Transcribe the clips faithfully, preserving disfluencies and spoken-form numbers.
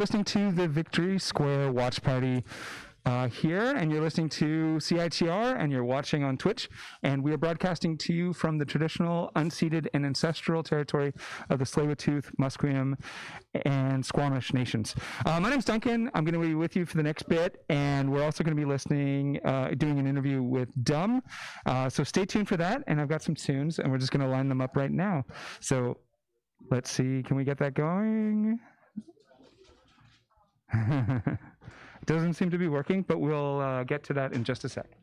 listening to the Victory Square Watch Party uh, here, and you're listening to C I T R, and you're watching on Twitch, and we are broadcasting to you from the traditional, unceded, and ancestral territory of the Tsleil-Waututh, Musqueam, and Squamish nations. Uh, my name's Duncan. I'm going to be with you for the next bit, and we're also going to be listening, uh, doing an interview with Dumb. Uh, so stay tuned for that, and I've got some tunes, and we're just going to line them up right now. So let's see, can we get that going? Doesn't seem to be working, but we'll uh, get to that in just a sec.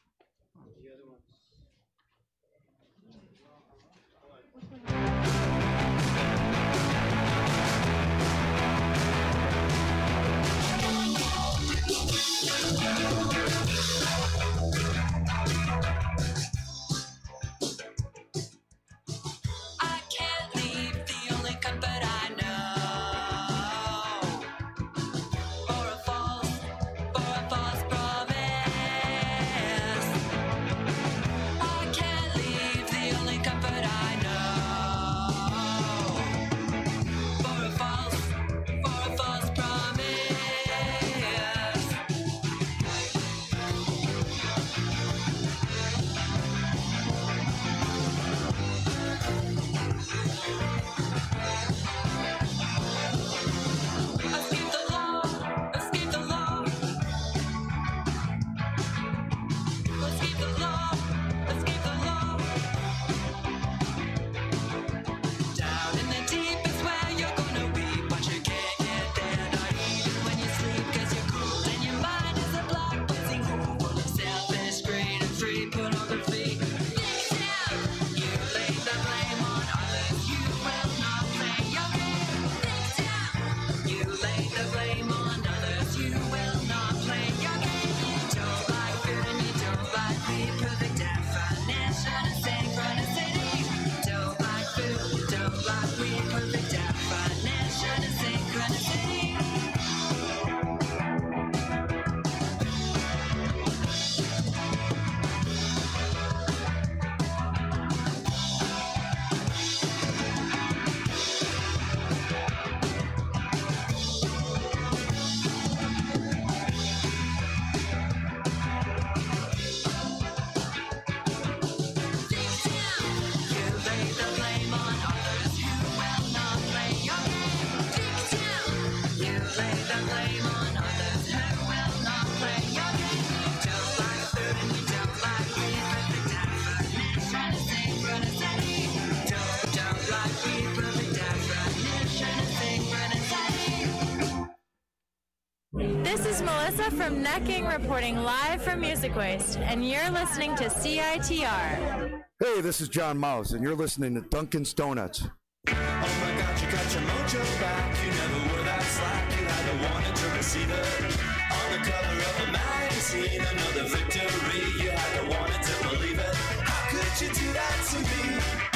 This is Melissa from Necking reporting live from Music Waste, and you're listening to C I T R. Hey, this is John Mouse, and you're listening to Duncan's Donuts. Oh my God, you got your mojo back. You never were that slack. You had to want it to receive it. On the cover of a magazine, another victory. You had to want it to believe it. How could you do that to me?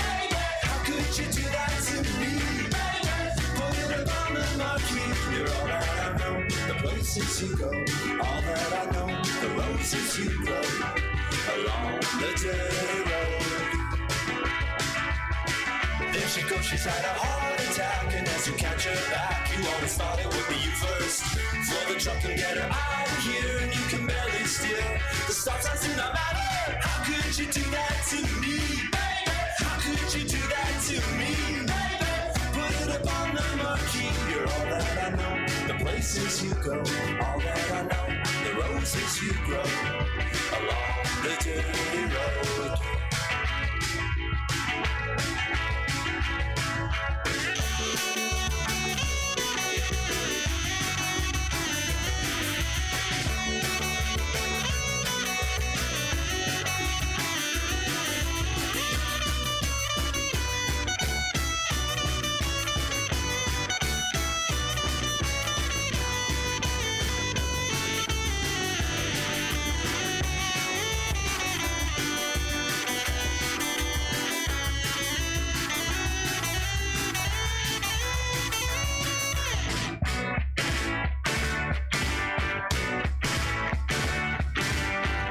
How could you do that to me? Put it up on the marquee. You're all that I know. The places you go, all that I know. The roses you grow along the dirty road. There she goes, she's had a heart attack, and as you catch her back, you always thought it would be you first. Floor the truck and get her out of here, and you can barely steer. The stop signs do not matter. How could you do that to me, baby? How could you do that to me, baby? Put it up on the marquee. You're all that I know. The places you go, all that I know. The roses you grow along the dirty road.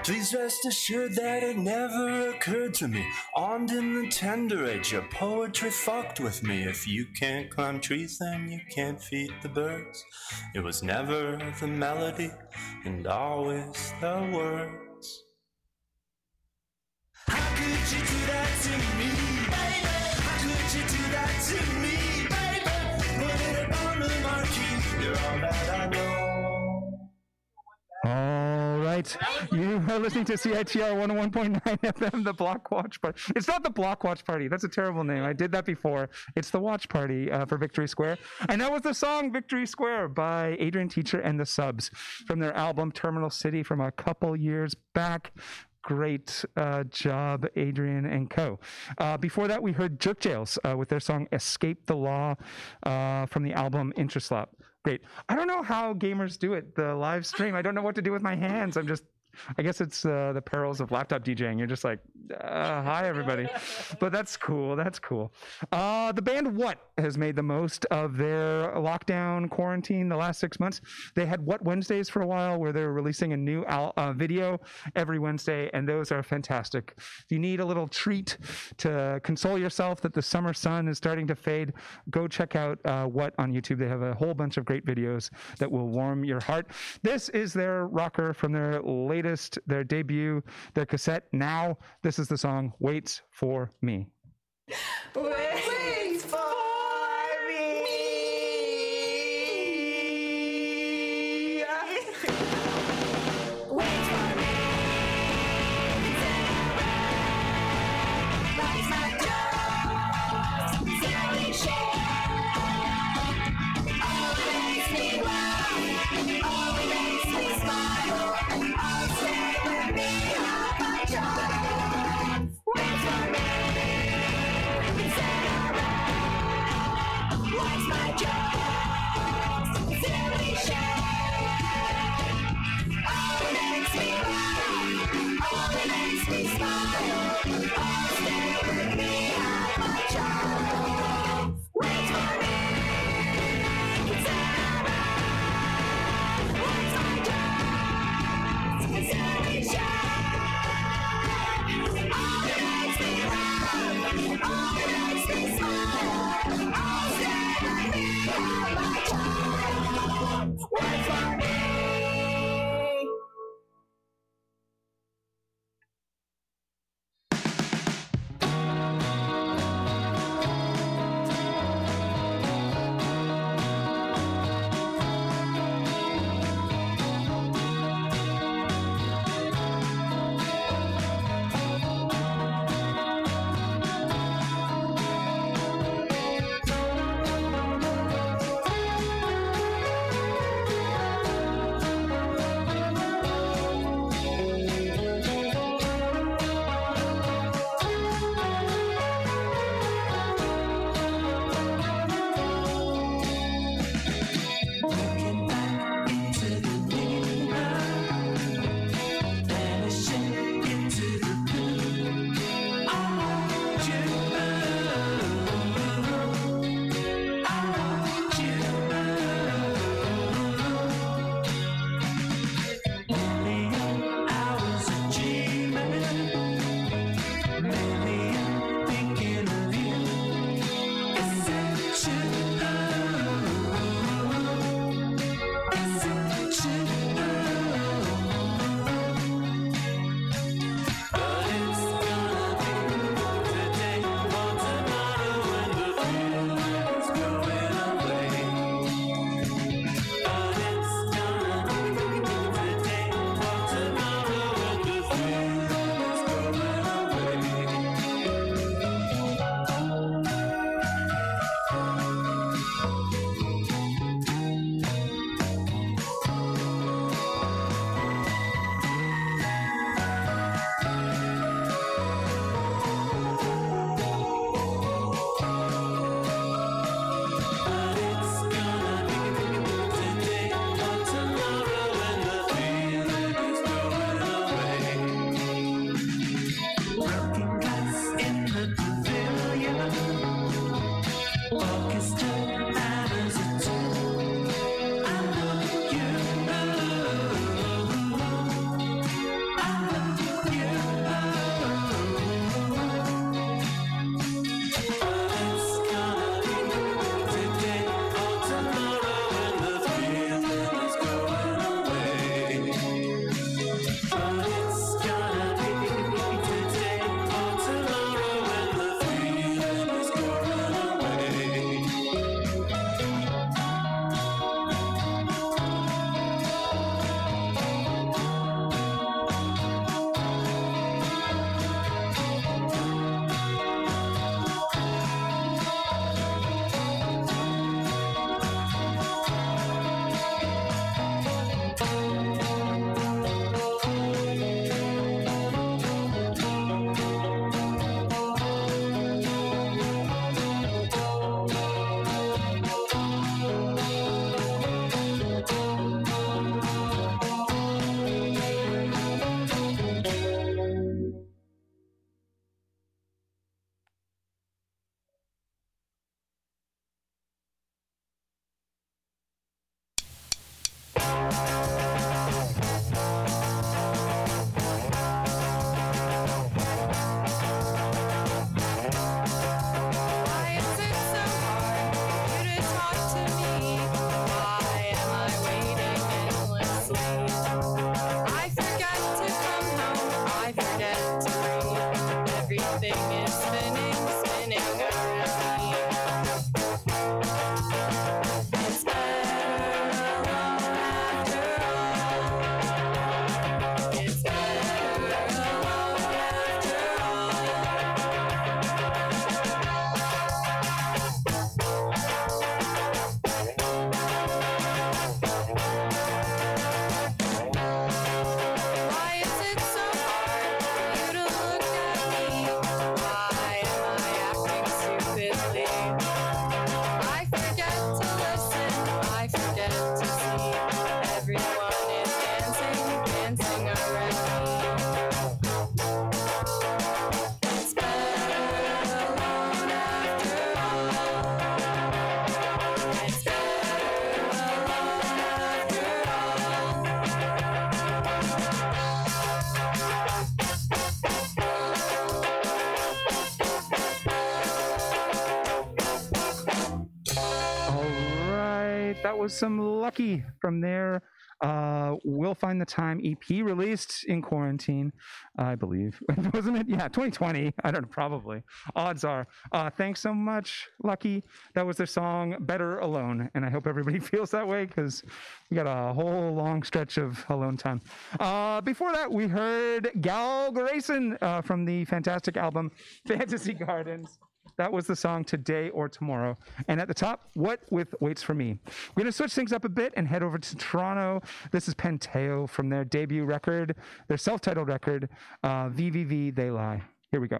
Please rest assured that it never occurred to me. Armed in the tender age, your poetry fucked with me. If you can't climb trees, then you can't feed the birds. It was never the melody and always the words. How could you do that to me, baby? How could you do that to me, baby? Put it up on the marquee, you're all that I know. All right. You are listening to C I T R one oh one point nine F M, the Block Watch Party. It's not the Block Watch Party. That's a terrible name. I did that before. It's the Watch Party uh, for Victory Square. And that was the song Victory Square by Adrian Teacher and the Subs from their album Terminal City from a couple years back. Great uh, job, Adrian and co. Uh, before that, we heard Jerk Jails uh, with their song Escape the Law uh, from the album Intraslap. Great. I don't know how gamers do it, the live stream. I don't know what to do with my hands. I'm just, I guess it's uh, the perils of laptop DJing. You're just like, uh, hi, everybody. But that's cool. That's cool. Uh, the band What has made the most of their lockdown quarantine the last six months. They had What Wednesdays for a while where they were releasing a new al- uh, video every Wednesday, and those are fantastic. If you need a little treat to console yourself that the summer sun is starting to fade, go check out uh, What on YouTube. They have a whole bunch of great videos that will warm your heart. This is their rocker from their latest, their debut, their cassette Now. This is the song Waits for Me. Wait for me. Wait for me. Rise my doors, silly shit. Always me laugh, always makes me smile. I'll stay with me on my job. Wait for me. everything is spinning, spinning around me. It's better alone after all. It's better alone after all. Why is it so hard for you to look at me? Why am I acting stupidly? I forget to listen, I forget to see. Everyone is dancing, dancing around me. It's better alone after all. It's better alone after all. All right, that was some Lucky from their uh, We'll Find the Time E P released in quarantine, I believe. Wasn't it? Yeah, twenty twenty. I don't know, probably. Odds are. Uh, thanks so much, Lucky. That was their song Better Alone, and I hope everybody feels that way because we got a whole long stretch of alone time. Uh, before that, we heard Gal Grayson uh, from the fantastic album Fantasy Gardens. That was the song Today or Tomorrow. And at the top, What With Waits For Me. We're going to switch things up a bit and head over to Toronto. This is Penteo from their debut record, their self-titled record, uh, V V V They Lie. Here we go.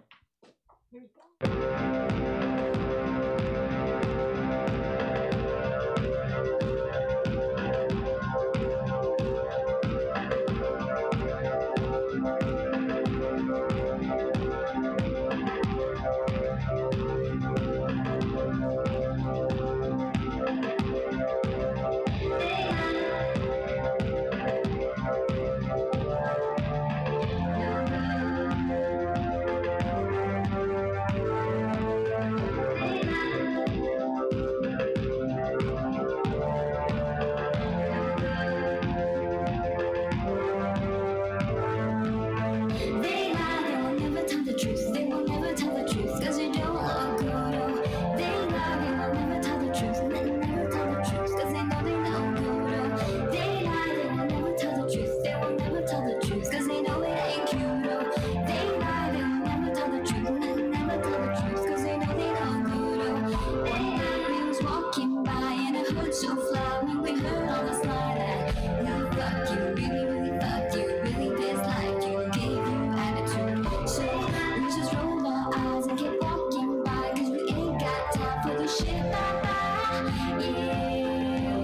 They lie, they will never tell the truth. They will never tell the truth, cause you don't look good. Oh, they lie, they will never tell the truth. They will never tell the truth, cause they know they know good. Oh, they lie, they will never tell the truth. They will never tell the truth, cause they know it ain't cute. Oh, they lie, they will never tell the truth. They will never tell the truth, cause they know they know good. Oh, one night we was walking by in a hood so fly when we heard on the slide that really fuck you, really, really fuck you, really dislike you, gave you attitude. So we just rolled our eyes and kept walking by, cause we ain't got time for the shit. Bye bye, yeah.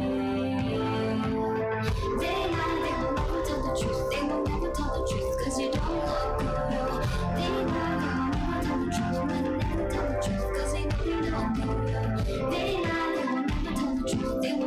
They lie, they will never tell the truth. They will never tell the truth, cause you don't look good. Oh, they lie, they will never tell the truth. They will never tell the truth, cause they know they know good. Oh, they lie, they will never tell the truth. They will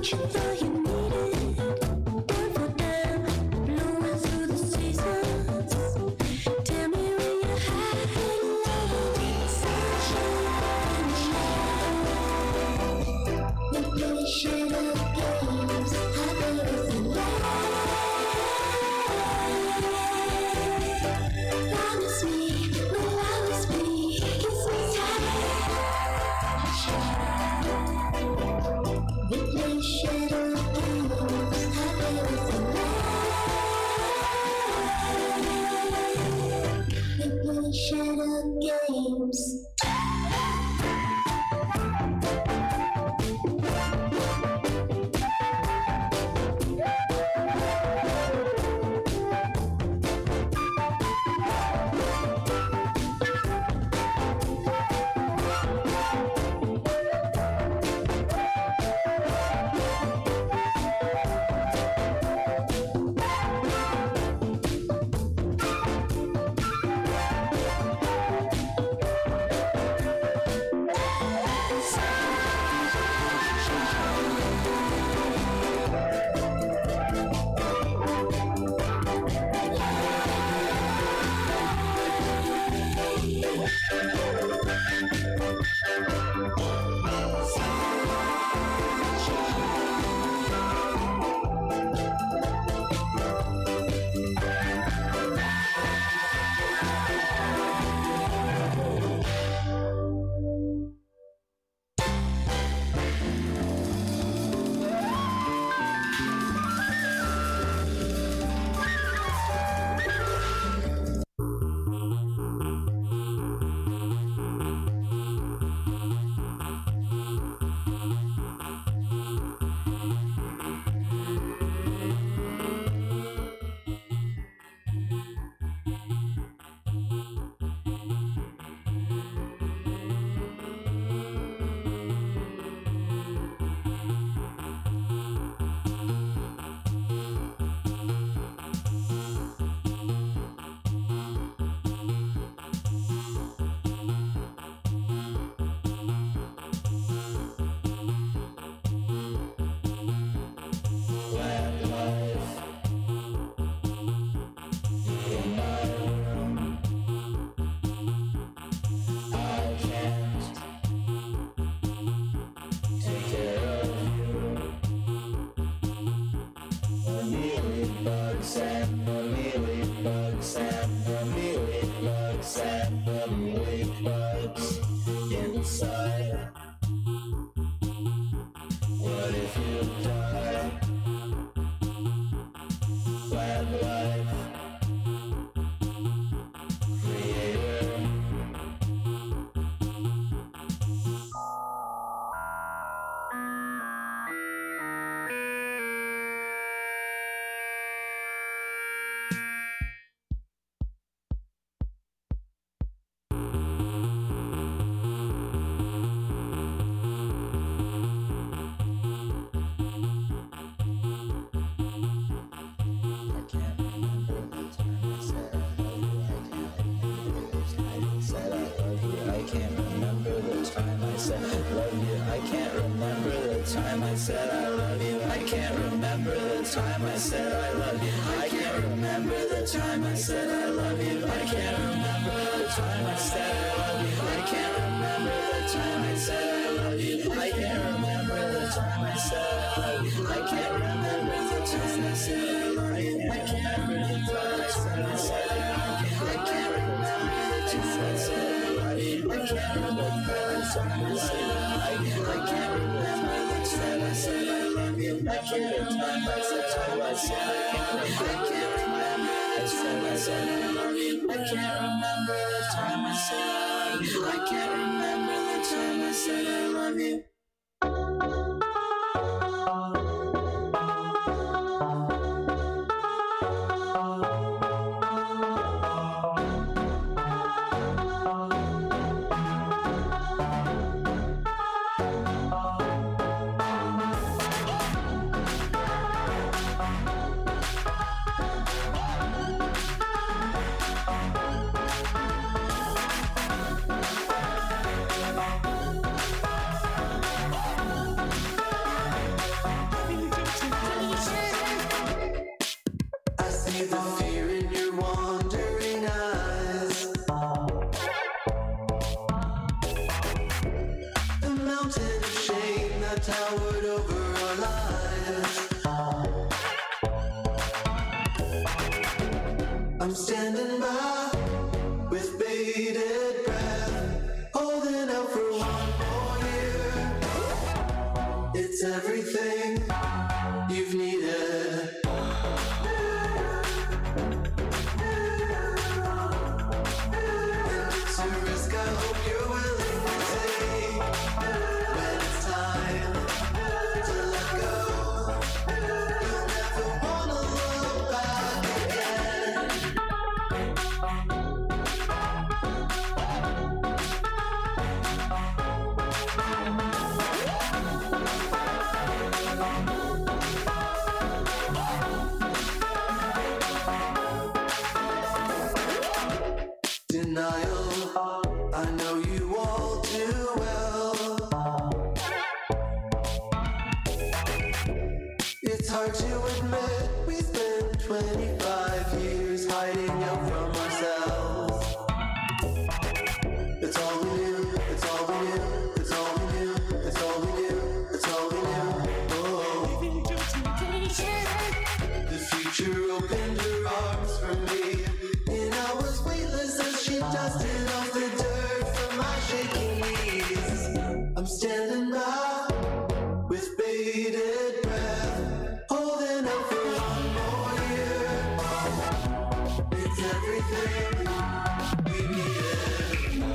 time I said I love you. I can't remember the time I said I love you. I can't remember the time I said I love you. I can't remember the time I said I love you. I can't remember the time I said I love you. I can't remember the time I said I love you. I can't remember the time I said I love you. I can't remember the time I said I love you. I can't remember the time I said I love you. I can't remember the time I said I love you. I can't remember the time I said I love you. I can't remember the time I said I love you. I can't remember the time I said I love you. I can't remember the time I said I love you. I can't remember the time I said I love you. see the fear in your wandering eyes. The mountain of shame that towered over our lives. I'm standing by with bated breath, holding out for one more year. It's everything you've needed. And it's a risk I hope you're willing to take. When it's time to let go, you'll never wanna look back again. Denial, I know you all too well. It's hard to admit we spent twenty-five years hiding out from ourselves. It's all we knew, it's all we knew, it's all we knew, it's all we knew, it's all we knew. Oh. The future opened her arms for me, and I was weightless as she dusted off the dirt from my shaking knees. I'm standing by with bated breath, holding out for one more year. It's everything we needed.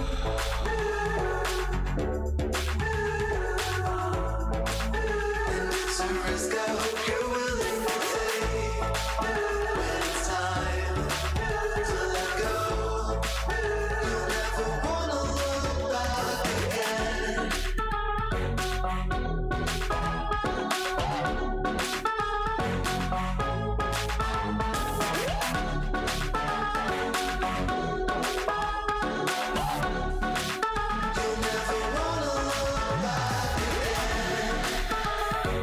And it's a risk I hope you're willing to take. When it's time to let go, you'll never wanna look back again. You'll never wanna look back again.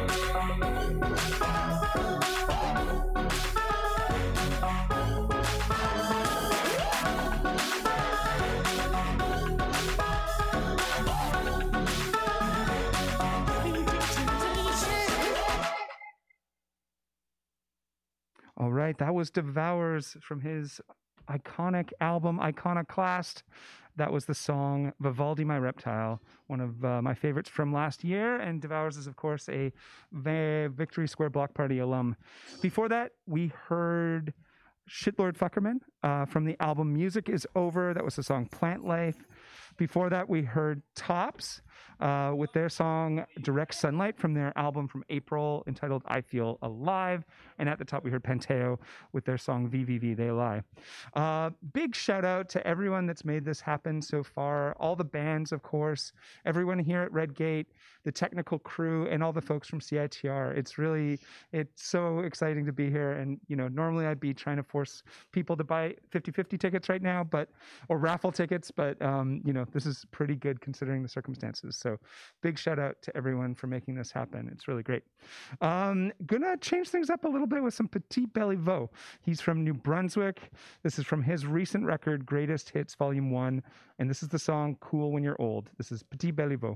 All right, that was Devours from his iconic album Iconoclast. That was the song Vivaldi My Reptile, one of uh, my favorites from last year. And Devours is, of course, a Va- Victory Square Block Party alum. Before that, we heard Shitlord Fuckerman uh, from the album Music Is Over. That was the song Plant Life. Before that, we heard Tops uh, with their song Direct Sunlight from their album from April entitled I Feel Alive. And at the top, we heard Panteo with their song V V V They Lie. Uh, big shout out to everyone that's made this happen so far. All the bands, of course, everyone here at Redgate, the technical crew, and all the folks from C I T R. It's really, it's so exciting to be here. And, you know, normally I'd be trying to force people to buy fifty-fifty tickets right now, but, or raffle tickets, but, um, you know, this is pretty good considering the circumstances. So big shout out to everyone for making this happen. It's really great. Um, gonna change things up a little bit with some Petit Beliveau. He's from New Brunswick. This is from his recent record, Greatest Hits Volume one. And this is the song Cool When You're Old. This is Petit Beliveau.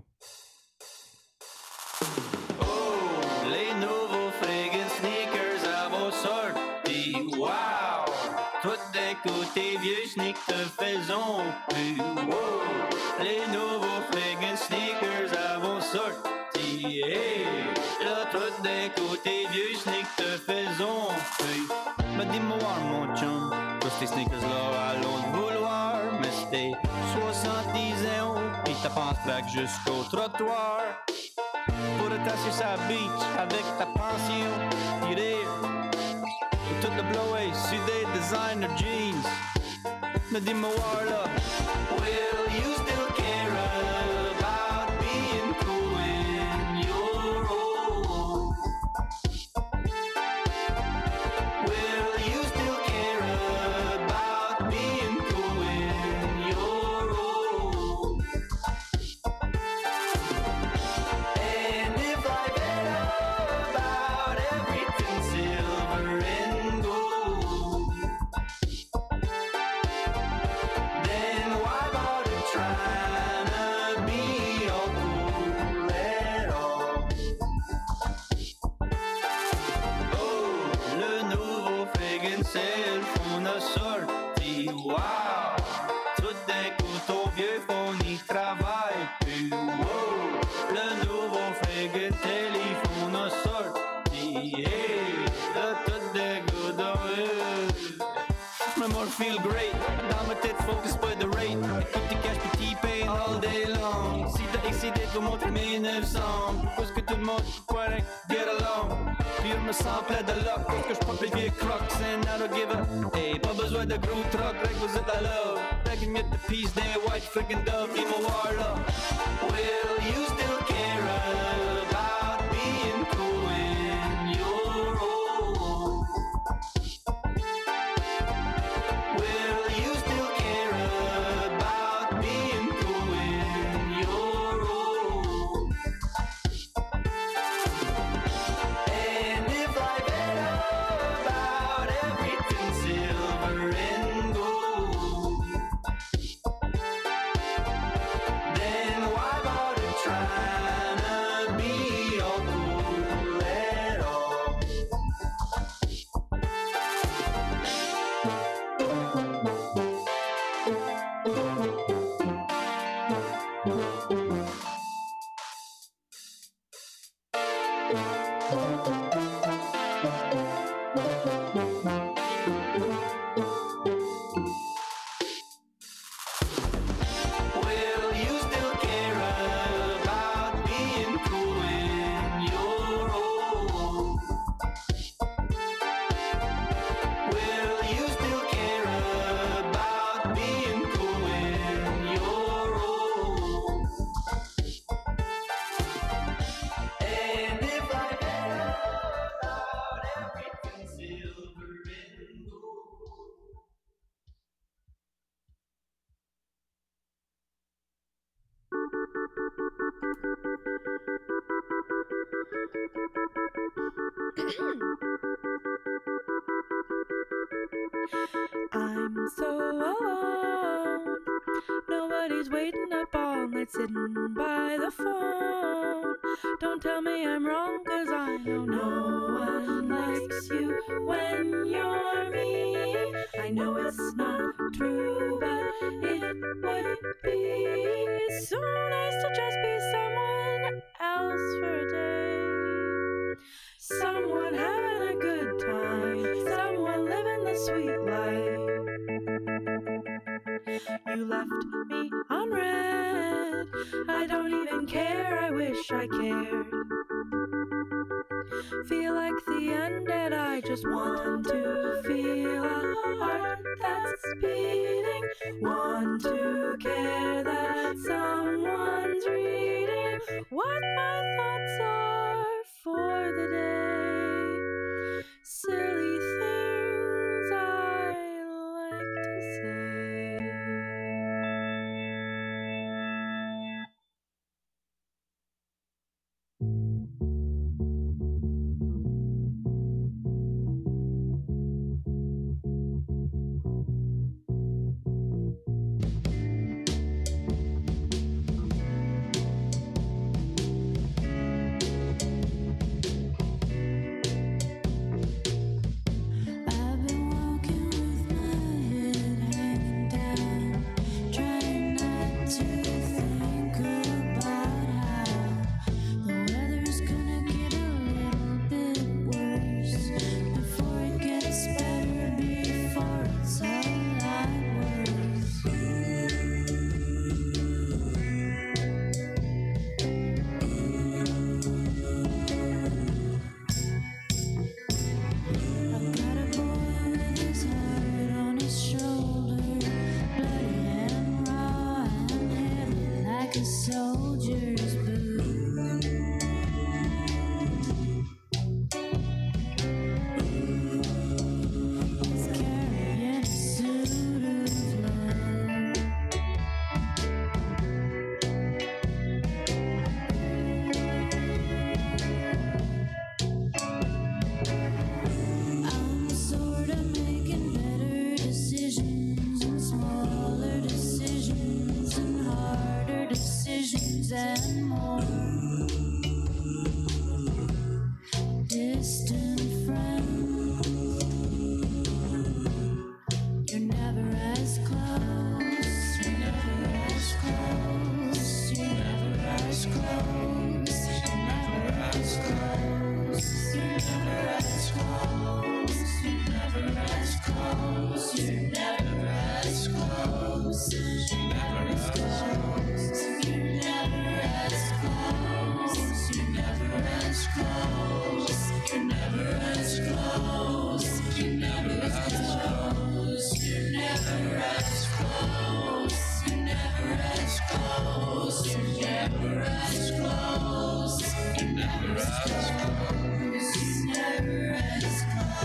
Oh, les nouveaux friggin' sneakers à vos sorties. Wow! Tout d'un côté, vieux sneak te faisons plus. Wow! Les nouveaux friggin' sneakers à vos sorties. Hey! Là, tout d'un côté, vieux sneak te faisons plus. Mais dis-moi, mon chum, tous tes sneakers-là allons te vouloir. Mais c'était soixante-dix ans, pis t'as pensé back jusqu'au trottoir. Pour te tasser sa beach avec ta pension, pis rire. Tout le blow-away sur des designer jeans. Mais dis-moi là, will you still care about being cool when you're old? Will you still care about being cool when you're old? And if I read about everything silver and gold, que téléphone a sorti. Hey, là tout des gars dans eux. Me more feel great. Dans ma tête, focus by the rate. Écoute tes cash puis T-Pain all day long. Si t'as excité, tu montres mille neuf cents. Pourquoi est-ce que tout le monde pourrait get along? Puis je me sens plein de luck. Parce que je porte les vieux crocs and I don't give a. Hey, pas besoin de gros truck, règle vous êtes à love. Begging get the peace, they white freaking dove, il me war là. Will you still care about being cool in your own? Will you still care about being cool in your own? And if I bet about everything silver and gold, then why bother trying to be all cool at all? Will you still care about being cool in your own? Will you still care about being cool in your own? And if I bet about everything silver and gold. I'm so alone. Nobody's waiting up all night sitting by the phone. Don't tell me I'm wrong, cause I know no one likes you when you're me. I know it's not true, but it would be so nice to just be someone else for a day. Someone having a good time, someone living the sweet life. You left me on red, I don't even care, I wish I cared. Feel like the end and I just want to feel a heart that's beating. Want to care that someone's reading what my thoughts are for the day. Silly things I like to say. I've been walking with my head hanging down, trying not to think about how the weather's gonna get a little bit worse before it gets better, before it's a lot I've got a boy with his heart on his shoulder, bloody and raw and heavy like a soldier's boot. He's carrying a suit of love. I'm sort of making better decisions and smaller decisions and harder decisions and more. Distant friends, you're never as close, you're never as close, you're never as close, you're never as close, never as close, never as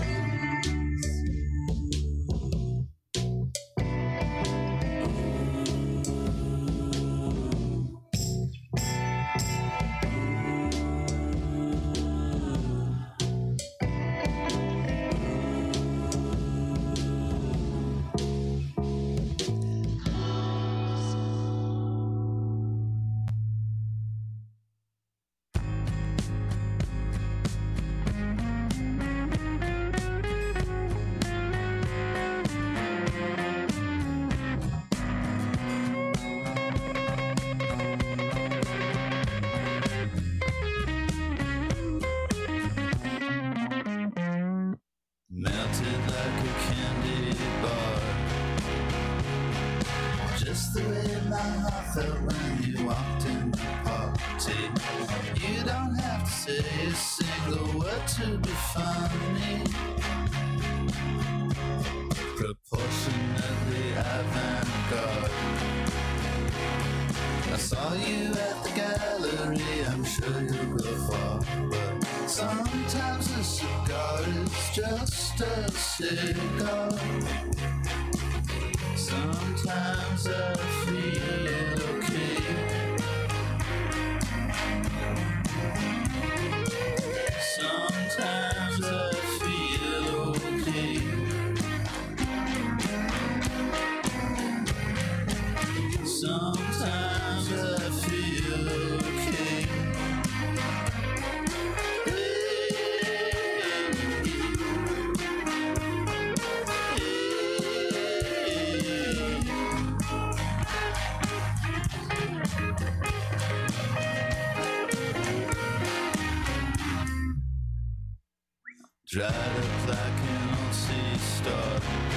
melted like a candy bar. Just the way my heart felt when you walked in the party. You don't have to say a single word to be funny. Proportionately avant-garde. I saw you at the gallery, I'm sure you'll go far. But sometimes a cigar is just a cigar. Sometimes I feel okay. Sometimes I feel okay. Sometimes I feel okay. Dried up like an old sea star.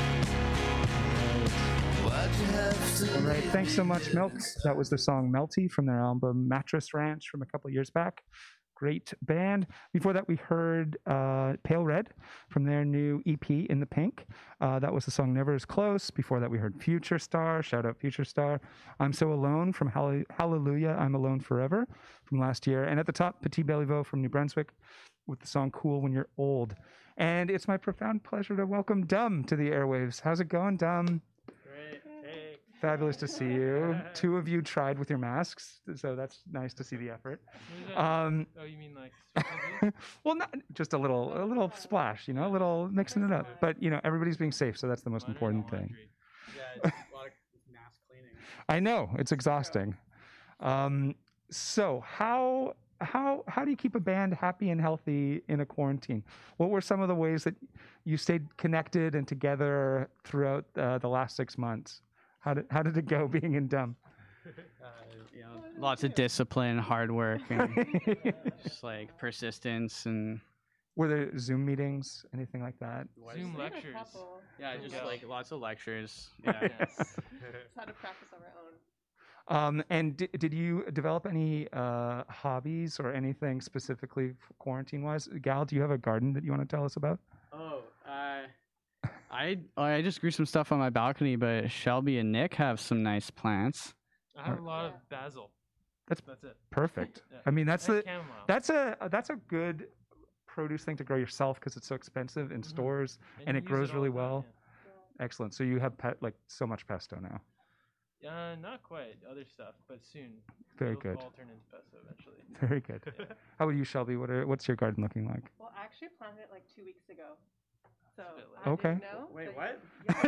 Why'd you have to All right, leave thanks so me much, in Milk. this That was the song Melty from their album Mattress Ranch from a couple years back. Great band. Before that, we heard uh, Pale Red from their new E P In the Pink. Uh, that was the song Never As Close. Before that, we heard Future Star. Shout out Future Star. I'm So Alone from Hall- Hallelujah, I'm Alone Forever from last year. And at the top, Petit Beliveau from New Brunswick with the song Cool When You're Old. And it's my profound pleasure to welcome Dum to the airwaves. How's it going, Dum? Great. Hey. Fabulous to see you. Two of you tried with your masks, so that's nice to see the effort. Um, Oh, you mean like? well, not just a little, a little splash, you know, a little mixing it up. But you know, everybody's being safe, so that's the most important thing. Yeah, it's a lot of mass cleaning. I know it's exhausting. Um, so how how how do you keep a band happy and healthy in a quarantine? What were some of the ways that you stayed connected and together throughout uh, the last six months? How did how did it go being in Dumb? Uh, you know, lots of discipline, hard work, and just like persistence and Were there Zoom meetings, anything like that? Zoom lectures. yeah, just Yeah. like lots of lectures. Yeah. Yes. Just had to practice on our own. Um, and did, did you develop any uh, hobbies or anything specifically quarantine wise? Gal, do you have a garden that you want to tell us about? Oh, uh, I I just grew some stuff on my balcony, but Shelby and Nick have some nice plants. I have a lot of basil. That's That's it. perfect. Yeah. I mean, that's And the chamomile. that's a that's a good produce thing to grow yourself because it's so expensive in stores and you it use grows all really the time, well. Excellent. So you have pet like so much pesto now. Yeah. Uh, not quite. Other stuff, but soon. Very It'll good. all turn into pesto eventually. Very good. How about you, Shelby? What are what's your garden looking like? Well, I actually planted it like two weeks ago. So a bit I late. Okay. didn't know. Wait, but what?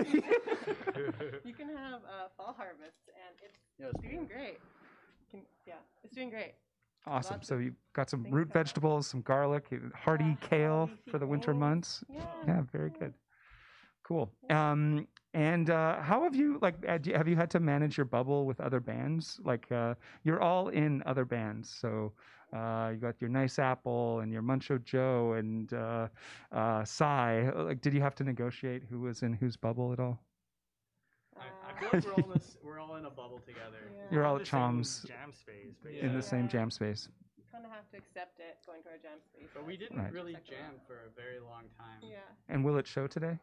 yeah, you can have uh, fall harvests, and it's Yeah, it's doing great. Can, yeah, it's doing great. Awesome. Lots So of you've got some things root going on. vegetables, some garlic, hardy Yeah, kale leafy for the winter greens. months. Yeah. Yeah, very good. Cool. Um, and uh, how have you like? uh, do- Have you had to manage your bubble with other bands? Like uh, you're all in other bands, so uh, you got your Nice Apple and your Muncho Joe and uh, uh, Psy. Like, did you have to negotiate who was in whose bubble at all? I, I feel like we're all in this, we're all in a bubble together. Yeah. You're all the at same Chom's jam space, but in the same Yeah. jam space. You kind of have to accept it going to our jam space. But we didn't Right. really Second jam one. for a very long time. Yeah. And will it show today?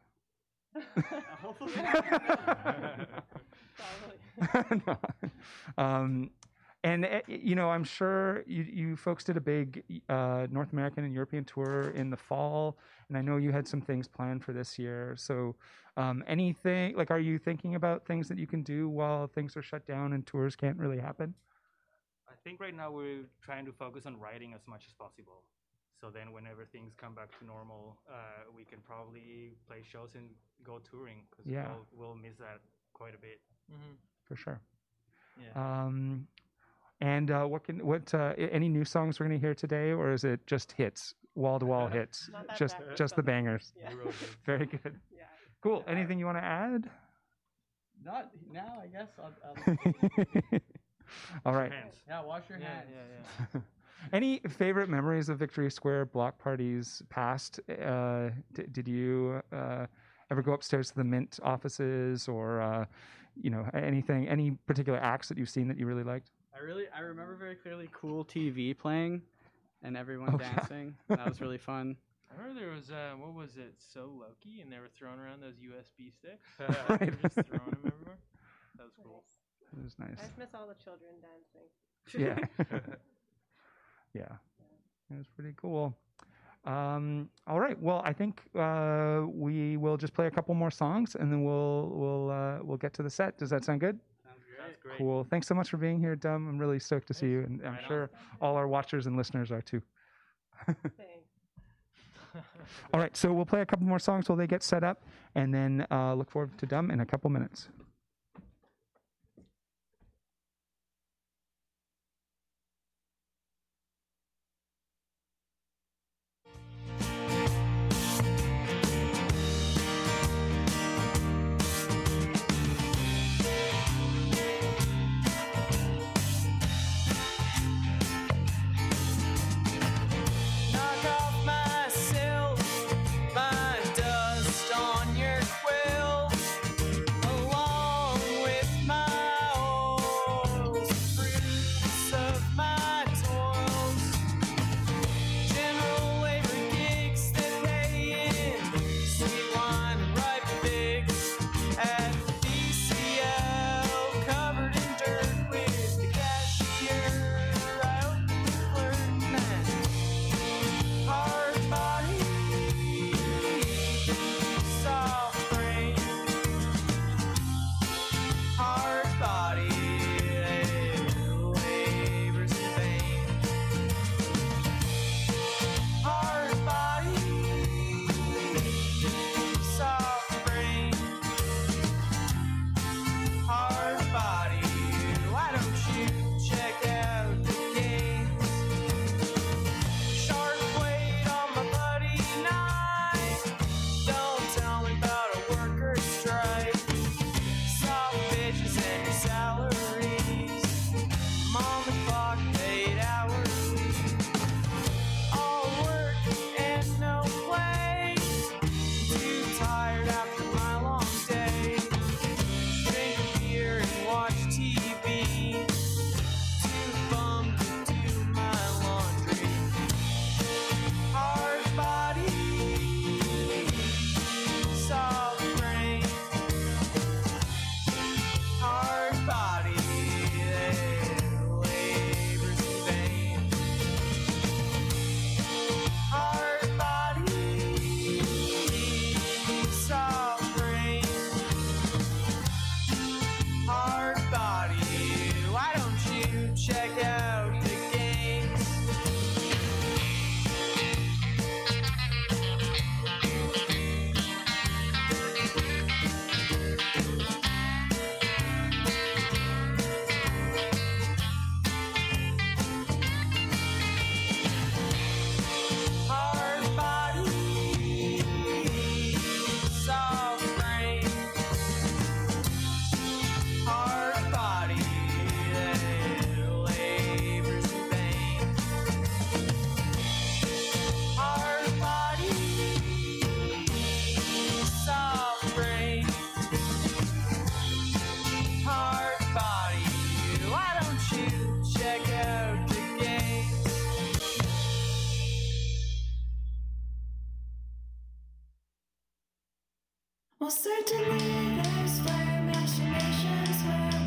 Hopefully. Probably. No. um, and uh, you know, I'm sure you, you folks did a big uh, North American and European tour in the fall, and I know you had some things planned for this year. So, um, anything like, are you thinking about things that you can do while things are shut down and tours can't really happen? I think right now we're trying to focus on writing as much as possible. So then, whenever things come back to normal, uh, we can probably play shows and go touring because Yeah. we'll, we'll miss that quite a bit. Mm-hmm. For sure. Yeah. Um, and uh, what can what uh, a- any new songs we're gonna hear today, or is it just hits, wall to wall hits, Not that just bad. just the bangers? Yeah. Very good. Yeah. Cool. Anything you want to add? Not now, I guess. I'll, I'll All right. Hands. yeah, wash your Yeah, hands. yeah, yeah. Any favorite memories of Victory Square block parties past? Uh, d- did you uh, ever go upstairs to the Mint offices, or uh, you know, anything, any particular acts that you've seen that you really liked? I really, I remember very clearly Cool T V playing, and everyone Oh, yeah. dancing. That was really fun. I remember there was uh, what was it? So Loki, and they were throwing around those U S B sticks. Right. They were just throwing them everywhere. That was cool. It was nice. I just miss all the children dancing. Yeah. Yeah. It was pretty cool. Um, all right. Well, I think uh, we will just play a couple more songs, and then we'll we'll uh, we'll get to the set. Does that sound good? Sounds That's great. Cool. Thanks so much for being here, Dum. I'm really stoked to see you, and I'm Right on. sure all our watchers and listeners are too. Thanks. All right. So we'll play a couple more songs while they get set up, and then uh, look forward to Dum in a couple minutes. Knock off my silk, my dust on your quilt, along with my oils, fruits of my toils. General labor gigs that pay in sweet wine and ripe figs at the D C L, covered in dirt with the cashier. I opened the flirting and hard body, soft brain, hard body, labors in vain. Hard body, soft brain, hard body. Why don't you check out the games? Sharp blade on my bloody knife. Don't tell me about a worker strike. Soft bitches and your salaries. I'm on the clock, eight hourly. All work and no play. Too tired after my long day. Drink a beer and watch T V. Too bummed to do my laundry. Hard body, soft brain, hard body, labors in vain. Hard body, soft brain, hard body. Why don't you check out the games? Hard body, soft brain, hard body, labors in vain. Hard body, soft brain, hard body. Why don't you check out the games? Well, certainly there's fire machinations where